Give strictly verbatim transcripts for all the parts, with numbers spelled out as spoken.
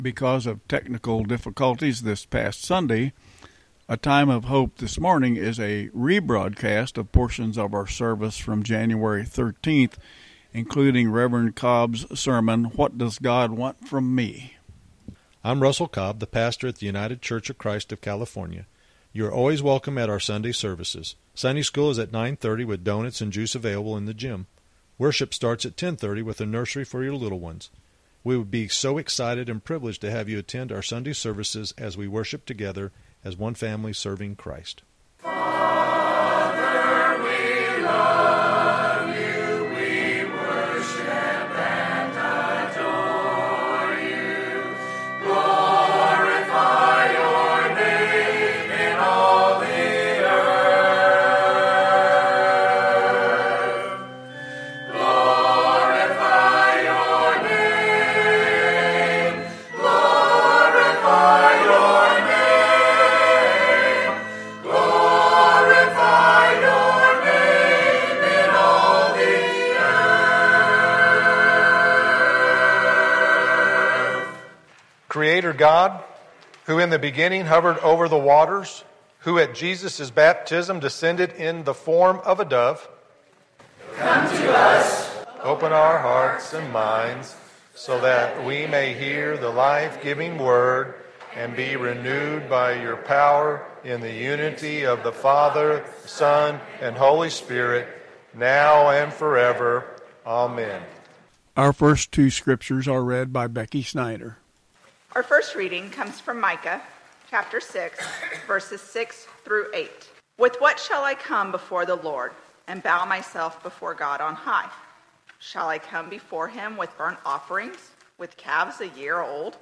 Because of technical difficulties this past Sunday, A Time of Hope this morning is a rebroadcast of portions of our service from January thirteenth, including Reverend Cobb's sermon, What Does God Want From Me? I'm Russell Cobb, the pastor at the United Church of Christ of California. You're always welcome at our Sunday services. Sunday school is at nine thirty with donuts and juice available in the gym. Worship starts at ten thirty with a nursery for your little ones. We would be so excited and privileged to have you attend our Sunday services as we worship together as one family serving Christ. Father, we love you, we worship and adore you. Glorify your name in all the earth. Glorify your name. Glorify your name. Glorify your name in all the earth. Creator God, who in the beginning hovered over the waters, who at Jesus' baptism descended in the form of a dove, Come to us. open our hearts and minds so that we may hear the life-giving word and be renewed by your power in the unity of the Father, Son, and Holy Spirit, now and forever. Amen. Our first two scriptures are read by Becky Snyder. Our first reading comes from Micah, chapter six, verses six through eight. With what shall I come before the Lord and bow myself before God on high? Shall I come before him with burnt offerings, with calves a year old?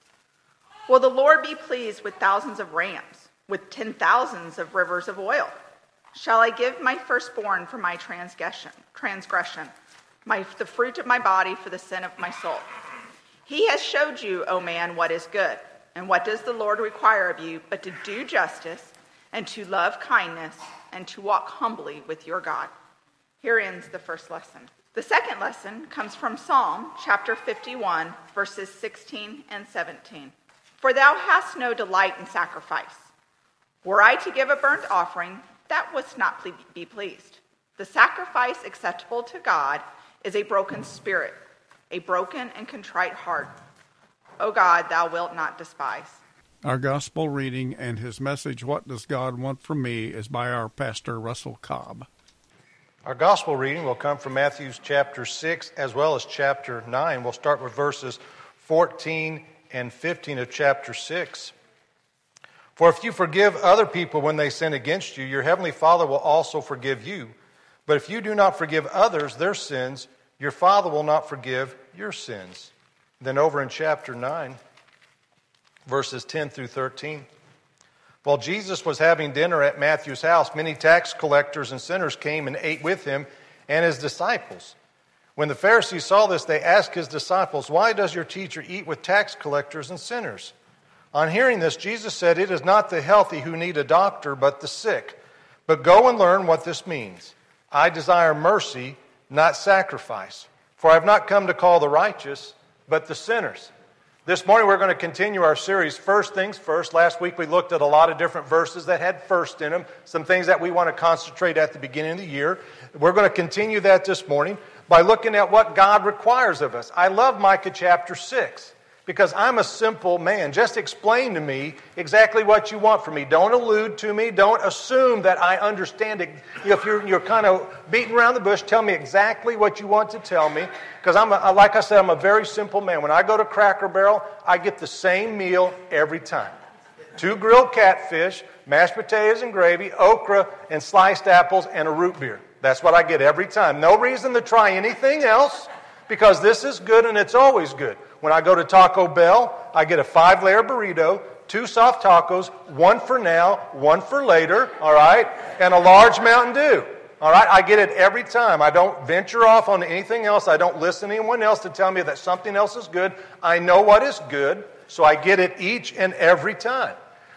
Will the Lord be pleased with thousands of rams, with ten thousands of rivers of oil? Shall I give my firstborn for my transgression, transgression, my, the fruit of my body for the sin of my soul? He has showed you, O man, what is good. And what does the Lord require of you but to do justice and to love kindness and to walk humbly with your God? Here ends the first lesson. The second lesson comes from Psalm chapter fifty-one, verses sixteen and seventeen. For thou hast no delight in sacrifice. Were I to give a burnt offering, that wouldst not ple- be pleased. The sacrifice acceptable to God is a broken spirit, a broken and contrite heart. O God, thou wilt not despise. Our gospel reading and his message, What Does God Want From Me, is by our pastor, Russell Cobb. Our gospel reading will come from Matthew chapter six as well as chapter nine. We'll start with verses fourteen and fifteen of chapter six. For if you forgive other people when they sin against you, your heavenly Father will also forgive you. But if you do not forgive others their sins, your Father will not forgive your sins. Then over in chapter nine, verses ten through thirteen. While Jesus was having dinner at Matthew's house, many tax collectors and sinners came and ate with him and his disciples. When the Pharisees saw this, they asked his disciples, Why does your teacher eat with tax collectors and sinners? On hearing this, Jesus said, It is not the healthy who need a doctor, but the sick. But go and learn what this means. I desire mercy, not sacrifice. For I have not come to call the righteous, but the sinners. This morning we're going to continue our series, First Things First. Last week we looked at a lot of different verses that had first in them, some things that we want to concentrate at the beginning of the year. We're going to continue that this morning by looking at what God requires of us. I love Micah chapter six because I'm a simple man. Just explain to me exactly what you want from me. Don't allude to me. Don't assume that I understand it. If you're, you're kind of beating around the bush, tell me exactly what you want to tell me. Because I'm, a, like I said, I'm a very simple man. When I go to Cracker Barrel, I get the same meal every time. Two grilled catfish, mashed potatoes and gravy, okra and sliced apples, and a root beer. That's what I get every time. No reason to try anything else because this is good and it's always good. When I go to Taco Bell, I get a five-layer burrito, two soft tacos, one for now, one for later, all right, and a large Mountain Dew. All right, I get it every time. I don't venture off on anything else. I don't listen to anyone else to tell me that something else is good. I know what is good, so I get it each and every time.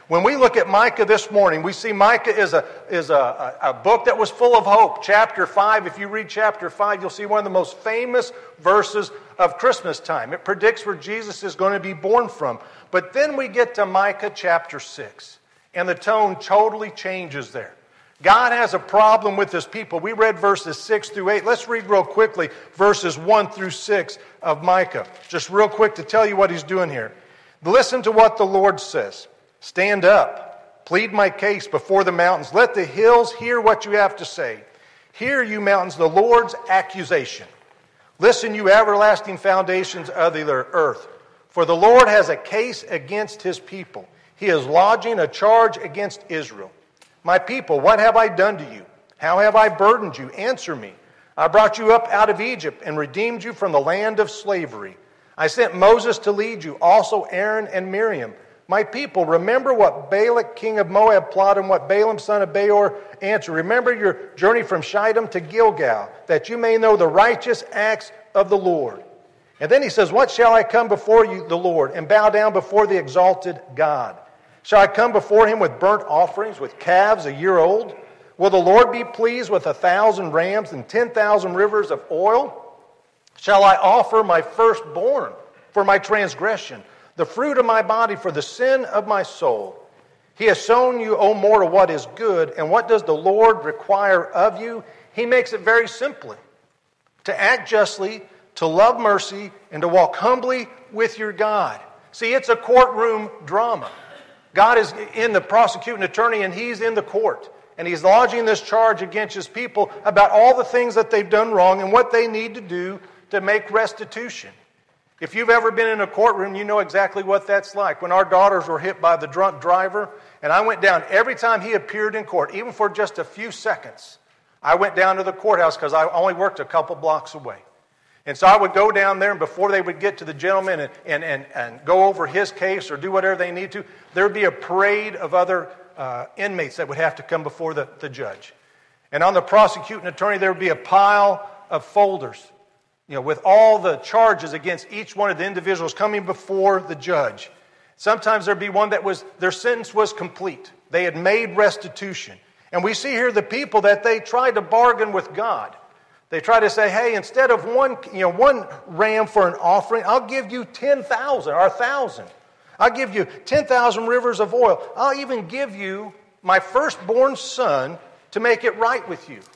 When we look at Micah this morning, we see Micah is a is a, a, a book that was full of hope. Chapter five, if you read chapter five, you'll see one of the most famous verses of Christmas time. It predicts where Jesus is going to be born from. But then we get to Micah chapter six, and the tone totally changes there. God has a problem with his people. We read verses six through eight. Let's read real quickly verses one through six of Micah. Just real quick to tell you what he's doing here. Listen to what the Lord says. Stand up, plead my case before the mountains. Let the hills hear what you have to say. Hear, you mountains, the Lord's accusation. Listen, you everlasting foundations of the earth. For the Lord has a case against his people. He is lodging a charge against Israel. My people, what have I done to you? How have I burdened you? Answer me. I brought you up out of Egypt and redeemed you from the land of slavery. I sent Moses to lead you, also Aaron and Miriam. My people, remember what Balak, king of Moab, plotted and what Balaam, son of Beor, answered. Remember your journey from Shittim to Gilgal, that you may know the righteous acts of the Lord. And then he says, what shall I come before you, the Lord, and bow down before the exalted God? Shall I come before him with burnt offerings, with calves a year old? Will the Lord be pleased with a thousand rams and ten thousand rivers of oil? Shall I offer my firstborn for my transgression, the fruit of my body for the sin of my soul? He has shown you, O mortal, what is good, and what does the Lord require of you? He makes it very simply. To act justly, to love mercy, and to walk humbly with your God. See, it's a courtroom drama. God is in the prosecuting attorney, and he's in the court. And he's lodging this charge against his people about all the things that they've done wrong and what they need to do to make restitution. If you've ever been in a courtroom, you know exactly what that's like. When our daughters were hit by the drunk driver, and I went down every time he appeared in court, even for just a few seconds, I went down to the courthouse because I only worked a couple blocks away. And so I would go down there, and before they would get to the gentleman and, and, and, and go over his case or do whatever they need to, there would be a parade of other uh, inmates that would have to come before the, the judge. And on the prosecuting attorney, there would be a pile of folders, you know, with all the charges against each one of the individuals coming before the judge. Sometimes there'd be one that was, their sentence was complete. They had made restitution. And we see here the people that they tried to bargain with God. They try to say, hey, instead of one, you know, one ram for an offering, I'll give you ten thousand or one thousand. I'll give you ten thousand rivers of oil. I'll even give you my firstborn son to make it right with you.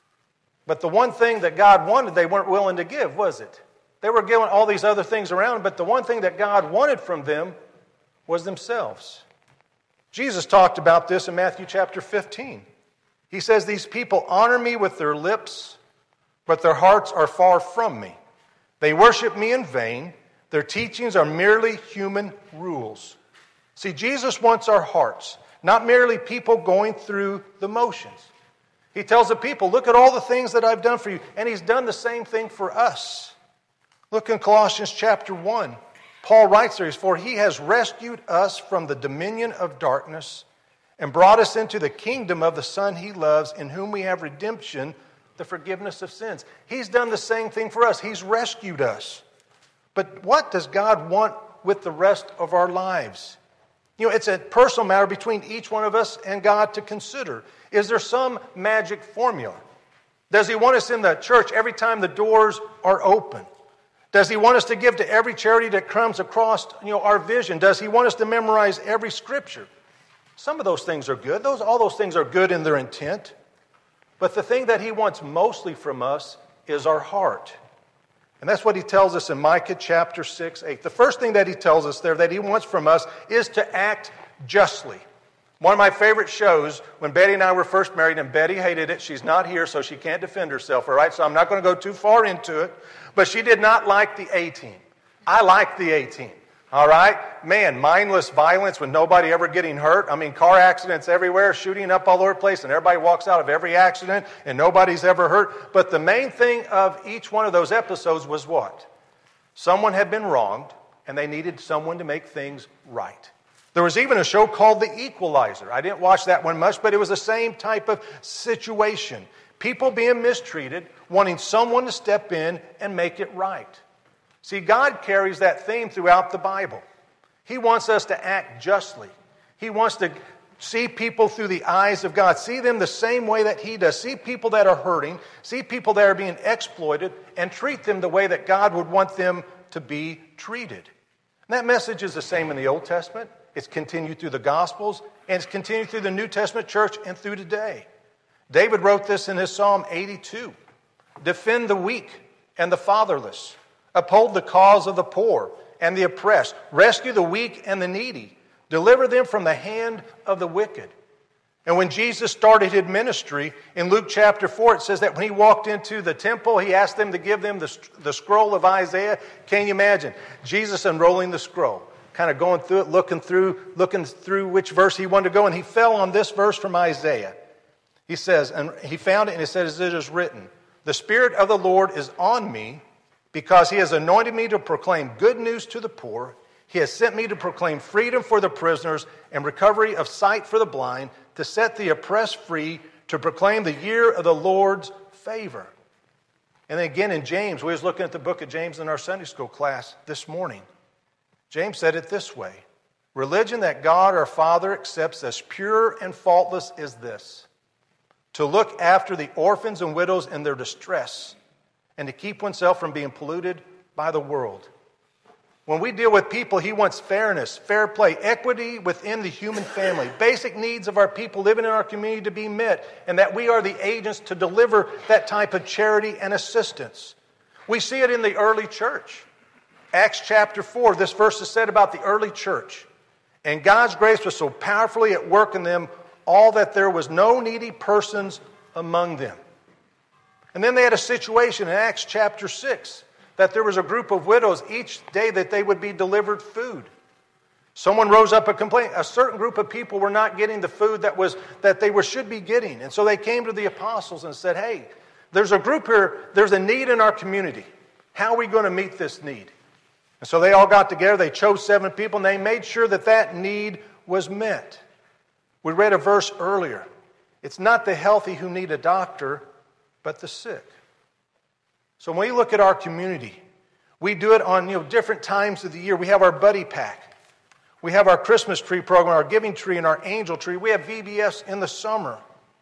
But the one thing that God wanted, they weren't willing to give, was it? They were giving all these other things around, but the one thing that God wanted from them was themselves. Jesus talked about this in Matthew chapter fifteen. He says, these people honor me with their lips, but their hearts are far from me. They worship me in vain. Their teachings are merely human rules. See, Jesus wants our hearts, not merely people going through the motions. He tells the people, look at all the things that I've done for you. And he's done the same thing for us. Look in Colossians chapter one. Paul writes there, for he has rescued us from the dominion of darkness and brought us into the kingdom of the Son he loves, in whom we have redemption, the forgiveness of sins. He's done the same thing for us. He's rescued us. But what does God want with the rest of our lives? You know, it's a personal matter between each one of us and God to consider. Is there some magic formula? Does he want us in the church every time the doors are open? Does he want us to give to every charity that comes across, you know, our vision? Does he want us to memorize every scripture? Some of those things are good. Those, all those things are good in their intent. But the thing that he wants mostly from us is our heart. And that's what he tells us in Micah chapter six, eight. The first thing that he tells us there that he wants from us is to act justly. One of my favorite shows, when Betty and I were first married, and Betty hated it. She's not here, so she can't defend herself, all right? So I'm not going to go too far into it. But she did not like the A-Team. I like the A-Team, all right? Man, mindless violence with nobody ever getting hurt. I mean, car accidents everywhere, shooting up all over the place, and everybody walks out of every accident, and nobody's ever hurt. But the main thing of each one of those episodes was what? Someone had been wronged, and they needed someone to make things right. There was even a show called The Equalizer. I didn't watch that one much, but it was the same type of situation. People being mistreated, wanting someone to step in and make it right. See, God carries that theme throughout the Bible. He wants us to act justly. He wants to see people through the eyes of God. See them the same way that He does. See people that are hurting. See people that are being exploited and treat them the way that God would want them to be treated. And that message is the same in the Old Testament. It's continued through the Gospels, and it's continued through the New Testament church and through today. David wrote this in his Psalm eighty-two. Defend the weak and the fatherless. Uphold the cause of the poor and the oppressed. Rescue the weak and the needy. Deliver them from the hand of the wicked. And when Jesus started His ministry, in Luke chapter four, it says that when He walked into the temple, He asked them to give them the, the scroll of Isaiah. Can you imagine? Jesus unrolling the scroll, kind of going through it, looking through, looking through which verse he wanted to go, and he fell on this verse from Isaiah. He says, and he found it, and it says, it is written, "The Spirit of the Lord is on me, because He has anointed me to proclaim good news to the poor. He has sent me to proclaim freedom for the prisoners and recovery of sight for the blind, to set the oppressed free, to proclaim the year of the Lord's favor." And then again in James, we was looking at the book of James in our Sunday school class this morning. James said it this way: "Religion that God our Father accepts as pure and faultless is this, to look after the orphans and widows in their distress, and to keep oneself from being polluted by the world." When we deal with people, He wants fairness, fair play, equity within the human family, basic needs of our people living in our community to be met, and that we are the agents to deliver that type of charity and assistance. We see it in the early church. Acts chapter four, this verse is said about the early church. "And God's grace was so powerfully at work in them all that there was no needy persons among them." And then they had a situation in Acts chapter six, that there was a group of widows each day that they would be delivered food. Someone rose up a complaint. A certain group of people were not getting the food that was that they were should be getting. And so they came to the apostles and said, "Hey, there's a group here, there's a need in our community. How are we going to meet this need?" And so they all got together, they chose seven people, and they made sure that that need was met. We read a verse earlier. It's not the healthy who need a doctor, but the sick. So when we look at our community, we do it on you know different times of the year. We have our buddy pack. We have our Christmas tree program, our giving tree, and our angel tree. We have V B S in the summer.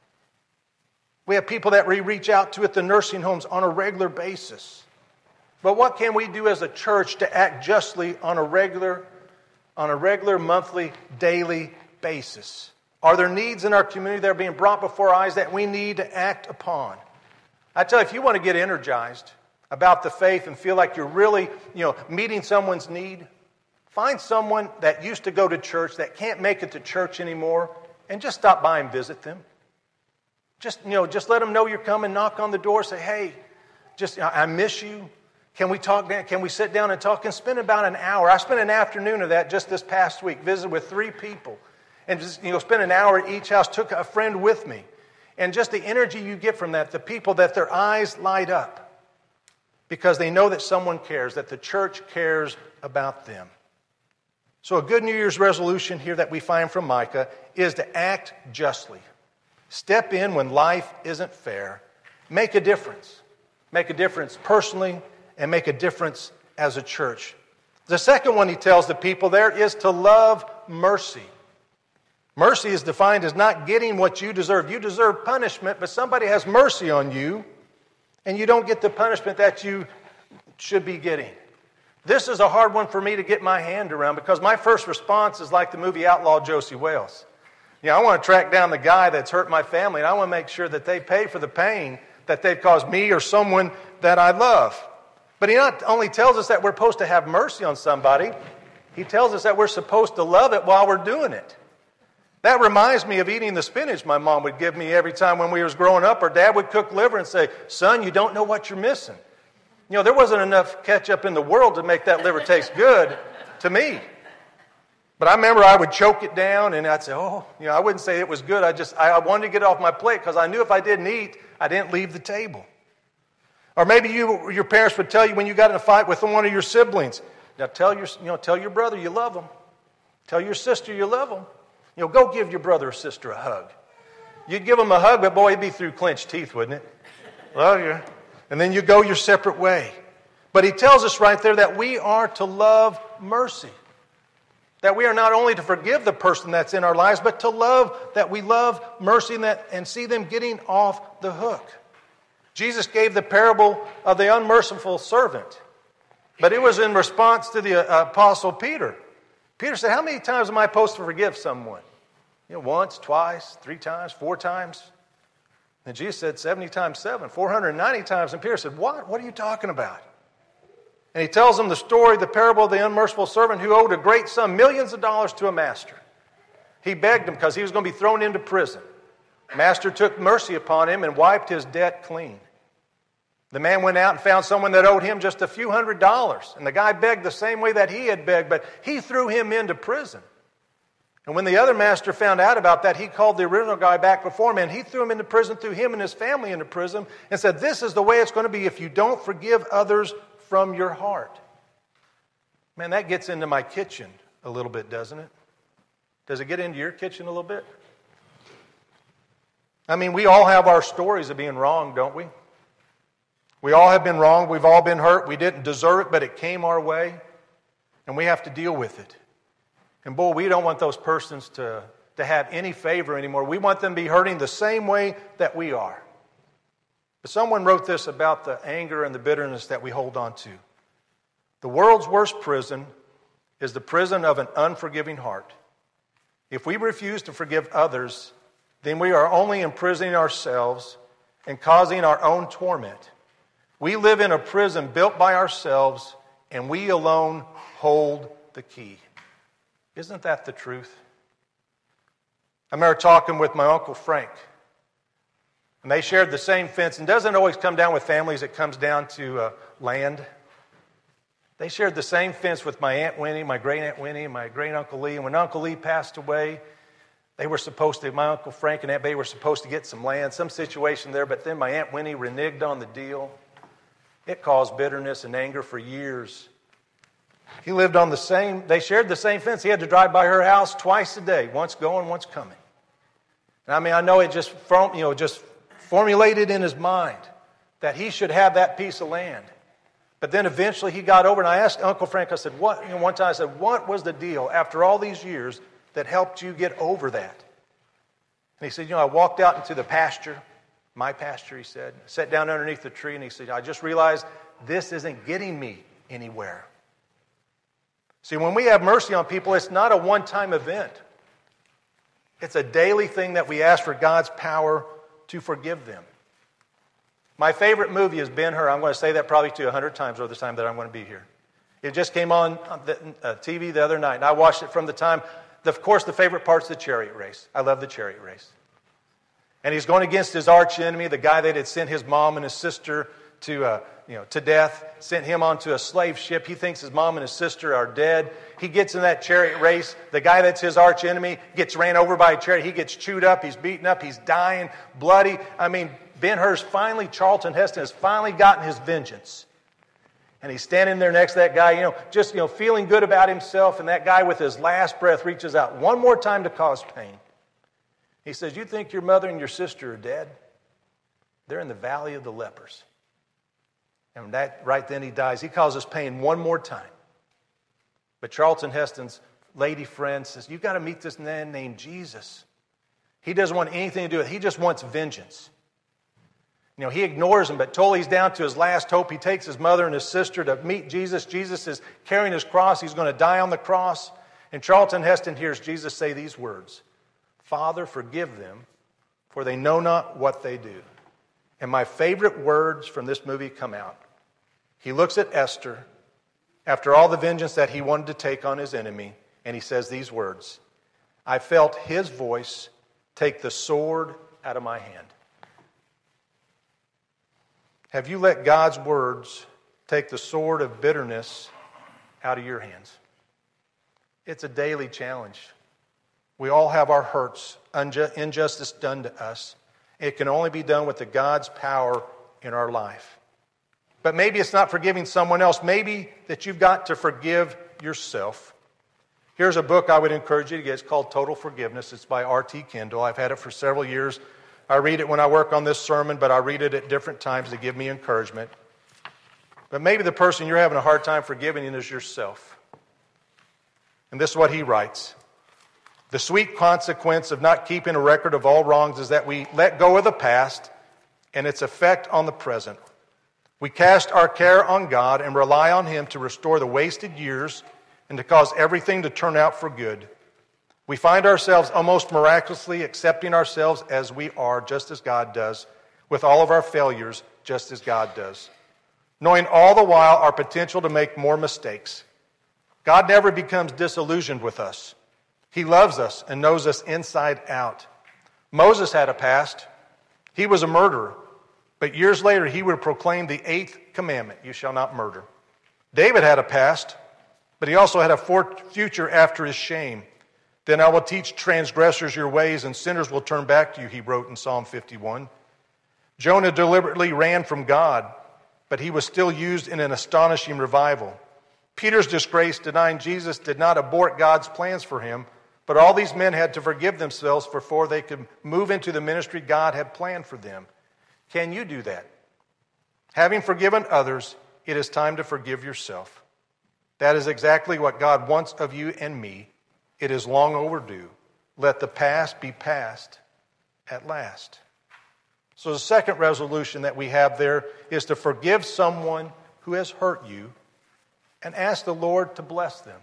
We have people that we reach out to at the nursing homes on a regular basis. But what can we do as a church to act justly on a regular, on a regular, monthly, daily basis? Are there needs in our community that are being brought before our eyes that we need to act upon? I tell you, if you want to get energized about the faith and feel like you're really, you know, meeting someone's need, find someone that used to go to church that can't make it to church anymore, and just stop by and visit them. Just, you know, just let them know you're coming, knock on the door, say, "Hey, just I miss you. Can we talk? Can we sit down and talk?" And spend about an hour. I spent an afternoon of that just this past week, visited with three people, and just you know, spent an hour at each house. Took a friend with me. And just the energy you get from that, the people that their eyes light up because they know that someone cares, that the church cares about them. So a good New Year's resolution here that we find from Micah is to act justly. Step in when life isn't fair. Make a difference. Make a difference personally and make a difference as a church. The second one he tells the people there is to love mercy. Mercy is defined as not getting what you deserve. You deserve punishment, but somebody has mercy on you, and you don't get the punishment that you should be getting. This is a hard one for me to get my hand around because my first response is like the movie Outlaw Josie Wales. You know, I want to track down the guy that's hurt my family, and I want to make sure that they pay for the pain that they've caused me or someone that I love. But he not only tells us that we're supposed to have mercy on somebody, he tells us that we're supposed to love it while we're doing it. That reminds me of eating the spinach my mom would give me every time when we was growing up. Her dad would cook liver and say, "Son, you don't know what you're missing." You know, there wasn't enough ketchup in the world to make that liver taste good to me. But I remember I would choke it down and I'd say, oh, you know, I wouldn't say it was good. I just, I wanted to get it off my plate because I knew if I didn't eat, I didn't leave the table. Or maybe you, your parents would tell you when you got in a fight with one of your siblings, now tell your, you know, tell your brother you love them. Tell your sister you love them. You know, go give your brother or sister a hug. You'd give them a hug, but boy, it'd be through clenched teeth, wouldn't it? Love you. And then you go your separate way. But he tells us right there that we are to love mercy. That we are not only to forgive the person that's in our lives, but to love, that we love mercy and, that, and see them getting off the hook. Jesus gave the parable of the unmerciful servant, but it was in response to the uh, Apostle Peter. Peter said, how many times am I supposed to forgive someone? You know, once, twice, three times, four times? And Jesus said seventy times seven, four hundred ninety times. And Peter said, what? What are you talking about? And he tells them the story, the parable of the unmerciful servant who owed a great sum, millions of dollars to a master. He begged him because he was going to be thrown into prison. Master took mercy upon him and wiped his debt clean. The man went out and found someone that owed him just a few hundred dollars. And the guy begged the same way that he had begged, but he threw him into prison. And when the other master found out about that, he called the original guy back before him, and he threw him into prison, threw him and his family into prison, and said, this is the way it's going to be if you don't forgive others from your heart. Man, that gets into my kitchen a little bit, doesn't it? Does it get into your kitchen a little bit? I mean, we all have our stories of being wrong, don't we? We all have been wrong. We've all been hurt. We didn't deserve it, but it came our way, and we have to deal with it. And boy, we don't want those persons to, to have any favor anymore. We want them to be hurting the same way that we are. But someone wrote this about the anger and the bitterness that we hold on to. The world's worst prison is the prison of an unforgiving heart. If we refuse to forgive others, then we are only imprisoning ourselves and causing our own torment. We live in a prison built by ourselves, and we alone hold the key. Isn't that the truth? I remember talking with my Uncle Frank, and they shared the same fence. And doesn't always come down with families, it comes down to uh, land. They shared the same fence with my Aunt Winnie, my great Aunt Winnie, and my great Uncle Lee. And when Uncle Lee passed away, they were supposed to, my Uncle Frank and Aunt Betty were supposed to get some land, some situation there, but then my Aunt Winnie reneged on the deal. It caused bitterness and anger for years. He lived on the same, they shared the same fence. He had to drive by her house twice a day, once going, once coming. And I mean, I know it just, you know, just formulated in his mind that he should have that piece of land. But then eventually he got over, and I asked Uncle Frank, I said, what, you know, one time I said, what was the deal after all these years that helped you get over that? And he said, you know, I walked out into the pasture, my pasture, he said, sat down underneath the tree, and he said, I just realized this isn't getting me anywhere. See, when we have mercy on people, it's not a one-time event. It's a daily thing that we ask for God's power to forgive them. My favorite movie is Ben-Hur. I'm going to say that probably to you a hundred times over the time that I'm going to be here. It just came on the, uh, T V the other night, and I watched it from the time. The, of course, the favorite part's the chariot race. I love the chariot race. And he's going against his arch enemy, the guy that had sent his mom and his sister to, uh, you know, to death, sent him onto a slave ship. He thinks his mom and his sister are dead. He gets in that chariot race. The guy that's his arch enemy gets ran over by a chariot. He gets chewed up. He's beaten up. He's dying, bloody. I mean, Ben-Hur's finally, Charlton Heston has finally gotten his vengeance. And he's standing there next to that guy, you know, just, you know, feeling good about himself. And that guy with his last breath reaches out one more time to cause pain. He says, you think your mother and your sister are dead? They're in the valley of the lepers. And that right then he dies. He causes pain one more time. But Charlton Heston's lady friend says, you've got to meet this man named Jesus. He doesn't want anything to do with it. He just wants vengeance. You know, he ignores him, but totally he's down to his last hope. He takes his mother and his sister to meet Jesus. Jesus is carrying his cross. He's going to die on the cross. And Charlton Heston hears Jesus say these words, Father, forgive them, for they know not what they do. And my favorite words from this movie come out. He looks at Esther after all the vengeance that he wanted to take on his enemy, and he says these words, I felt his voice take the sword out of my hand. Have you let God's words take the sword of bitterness out of your hands? It's a daily challenge. We all have our hurts, unju- injustice done to us. It can only be done with the God's power in our life. But maybe it's not forgiving someone else. Maybe that you've got to forgive yourself. Here's a book I would encourage you to get. It's called Total Forgiveness. It's by R T Kendall. I've had it for several years. I read it when I work on this sermon, but I read it at different times to give me encouragement. But maybe the person you're having a hard time forgiving is yourself. And this is what he writes. The sweet consequence of not keeping a record of all wrongs is that we let go of the past and its effect on the present. We cast our care on God and rely on Him to restore the wasted years and to cause everything to turn out for good. We find ourselves almost miraculously accepting ourselves as we are, just as God does, with all of our failures, just as God does, knowing all the while our potential to make more mistakes. God never becomes disillusioned with us. He loves us and knows us inside out. Moses had a past. He was a murderer. But years later, he would proclaim the eighth commandment, you shall not murder. David had a past, but he also had a future after his shame. Then I will teach transgressors your ways, and sinners will turn back to you, he wrote in Psalm fifty-one. Jonah deliberately ran from God, but he was still used in an astonishing revival. Peter's disgrace, denying Jesus, did not abort God's plans for him, but all these men had to forgive themselves before they could move into the ministry God had planned for them. Can you do that? Having forgiven others, it is time to forgive yourself. That is exactly what God wants of you and me. It is long overdue. Let the past be past at last. So the second resolution that we have there is to forgive someone who has hurt you and ask the Lord to bless them.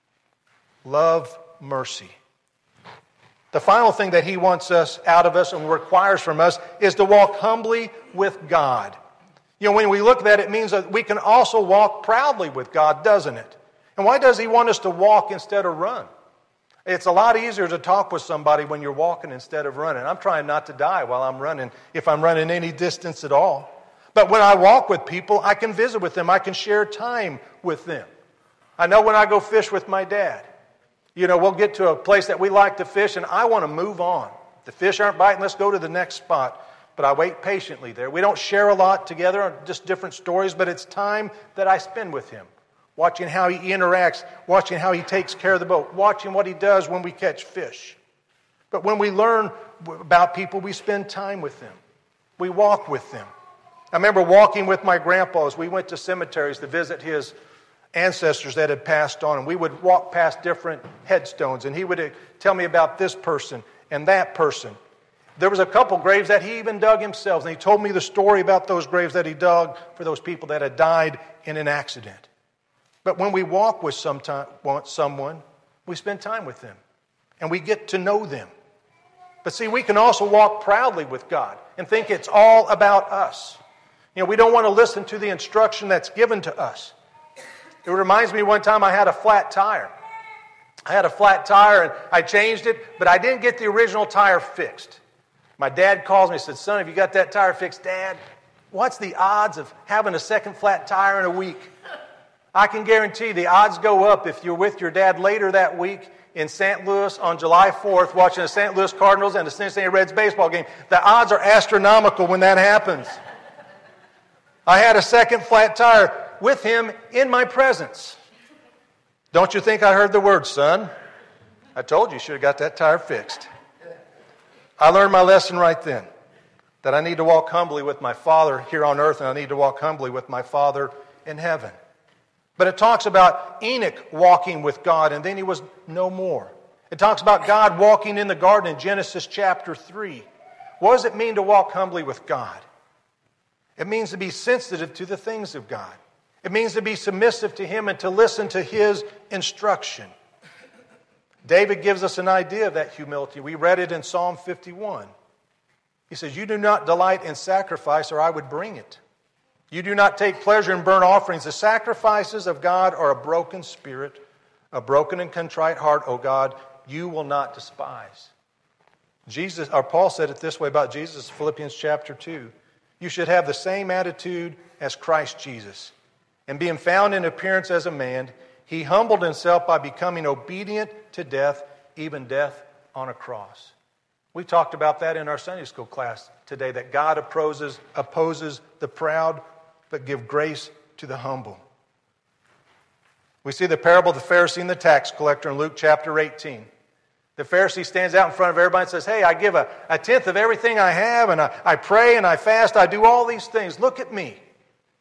Love mercy. The final thing that He wants us out of us and requires from us is to walk humbly with God. You know, when we look at that, it means that we can also walk proudly with God, doesn't it? And why does He want us to walk instead of run? It's a lot easier to talk with somebody when you're walking instead of running. I'm trying not to die while I'm running, if I'm running any distance at all. But when I walk with people, I can visit with them. I can share time with them. I know when I go fish with my dad, you know, we'll get to a place that we like to fish, and I want to move on. The fish aren't biting, let's go to the next spot. But I wait patiently there. We don't share a lot together, just different stories, but it's time that I spend with him. Watching how he interacts, watching how he takes care of the boat, watching what he does when we catch fish. But when we learn about people, we spend time with them. We walk with them. I remember walking with my grandpa as we went to cemeteries to visit his ancestors that had passed on. And we would walk past different headstones, and he would tell me about this person and that person. There was a couple graves that he even dug himself, and he told me the story about those graves that he dug for those people that had died in an accident. But when we walk with some time, someone, we spend time with them, and we get to know them. But see, we can also walk proudly with God and think it's all about us. You know, we don't want to listen to the instruction that's given to us. It reminds me one time I had a flat tire. I had a flat tire, and I changed it, but I didn't get the original tire fixed. My dad calls me and said, "Son, have you got that tire fixed?" "Dad, what's the odds of having a second flat tire in a week?" I can guarantee the odds go up if you're with your dad later that week in Saint Louis on July fourth watching the Saint Louis Cardinals and the Cincinnati Reds baseball game. The odds are astronomical when that happens. I had a second flat tire with him in my presence. Don't you think I heard the word, "Son"? I told you you should have got that tire fixed. I learned my lesson right then, that I need to walk humbly with my Father here on earth, and I need to walk humbly with my Father in heaven. But it talks about Enoch walking with God, and then he was no more. It talks about God walking in the garden in Genesis chapter three. What does it mean to walk humbly with God? It means to be sensitive to the things of God. It means to be submissive to Him and to listen to His instruction. David gives us an idea of that humility. We read it in Psalm fifty-one. He says, "You do not delight in sacrifice, or I would bring it. You do not take pleasure in burnt offerings. The sacrifices of God are a broken spirit, a broken and contrite heart, O God, you will not despise." Jesus, or Paul said it this way about Jesus, Philippians chapter two. "You should have the same attitude as Christ Jesus. And being found in appearance as a man, He humbled Himself by becoming obedient to death, even death on a cross." We talked about that in our Sunday school class today, that God opposes, opposes the proud, but give grace to the humble. We see the parable of the Pharisee and the tax collector in Luke chapter eighteen. The Pharisee stands out in front of everybody and says, "Hey, I give a, a tenth of everything I have, and I, I pray and I fast. I do all these things. Look at me."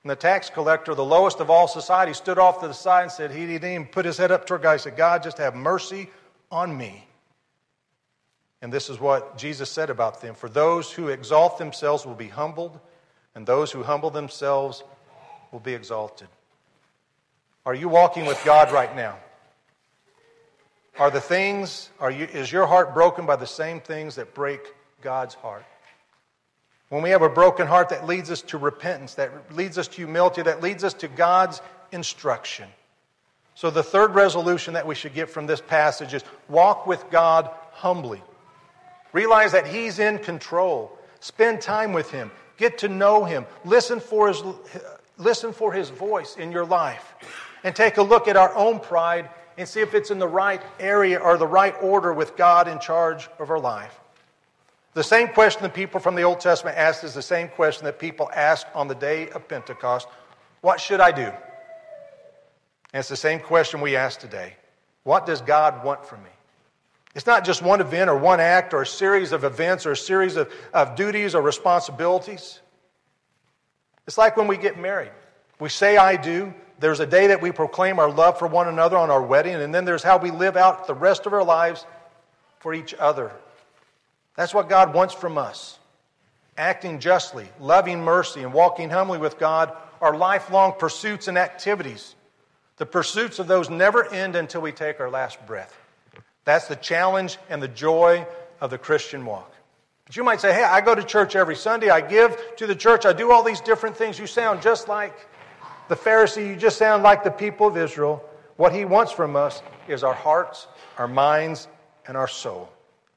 And the tax collector, the lowest of all society, stood off to the side and said, he didn't even put his head up toward God. He said, God, just have mercy on me. And this is what Jesus said about them. For those who exalt themselves will be humbled, and those who humble themselves will be exalted. Are you walking with God right now? Are the things, are you, is your heart broken by the same things that break God's heart? When we have a broken heart, that leads us to repentance, that leads us to humility, that leads us to God's instruction. So the third resolution that we should get from this passage is walk with God humbly. Realize that He's in control. Spend time with Him. Get to know Him. Listen for His, listen for His voice in your life. And take a look at our own pride and see if it's in the right area or the right order with God in charge of our life. The same question the people from the Old Testament asked is the same question that people asked on the day of Pentecost. What should I do? And it's the same question we ask today. What does God want from me? It's not just one event or one act or a series of events or a series of, of duties or responsibilities. It's like when we get married. We say, I do. There's a day that we proclaim our love for one another on our wedding, and then there's how we live out the rest of our lives for each other. That's what God wants from us. Acting justly, loving mercy, and walking humbly with God are lifelong pursuits and activities. The pursuits of those never end until we take our last breath. That's the challenge and the joy of the Christian walk. But you might say, hey, I go to church every Sunday, I give to the church, I do all these different things. You sound just like the Pharisee, you just sound like the people of Israel. What He wants from us is our hearts, our minds, and our soul.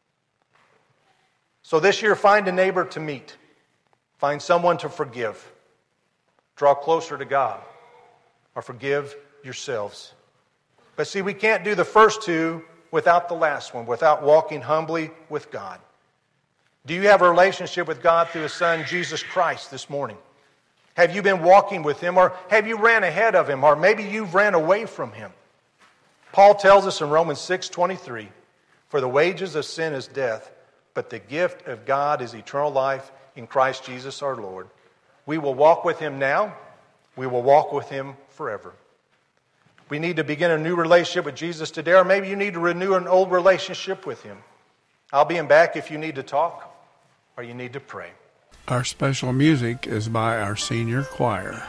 So this year, find a neighbor to meet. Find someone to forgive. Draw closer to God. Or forgive yourselves. But see, we can't do the first two without the last one, without walking humbly with God. Do you have a relationship with God through His Son, Jesus Christ, this morning? Have you been walking with Him, or have you ran ahead of Him, or maybe you've ran away from Him? Paul tells us in Romans six twenty-three, for the wages of sin is death, but the gift of God is eternal life in Christ Jesus our Lord. We will walk with Him now. We will walk with Him forever. We need to begin a new relationship with Jesus today, or maybe you need to renew an old relationship with Him. I'll be in back if you need to talk or you need to pray. Our special music is by our senior choir.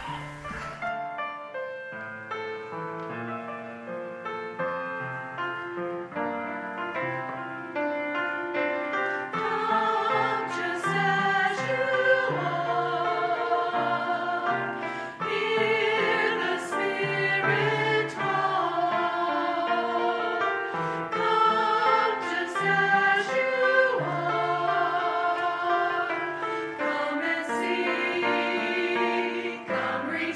Come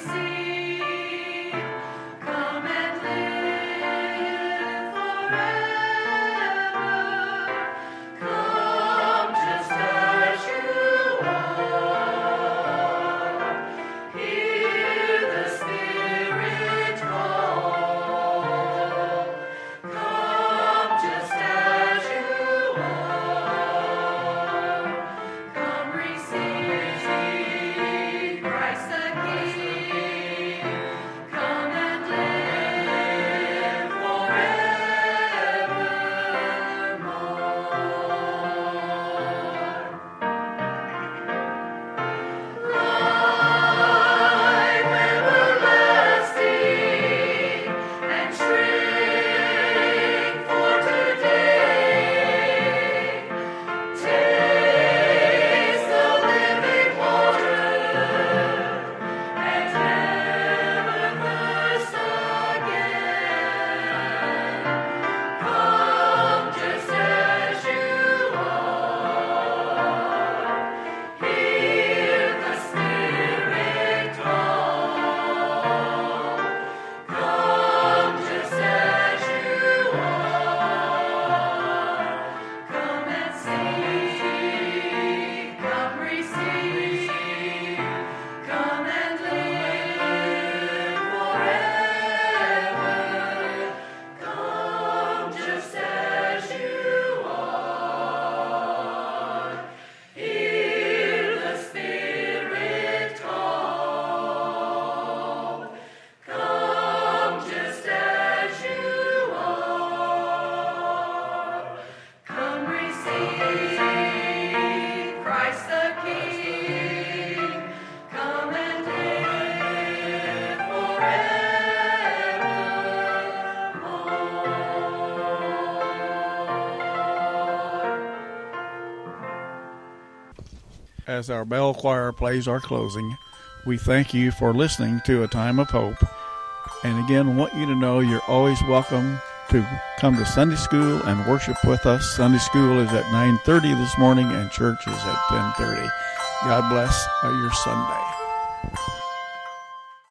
as our bell choir plays our closing, we thank you for listening to A Time of Hope. And again, want you to know you're always welcome to come to Sunday school and worship with us. Sunday school is at nine thirty this morning and church is at ten thirty. God bless uh, your Sunday.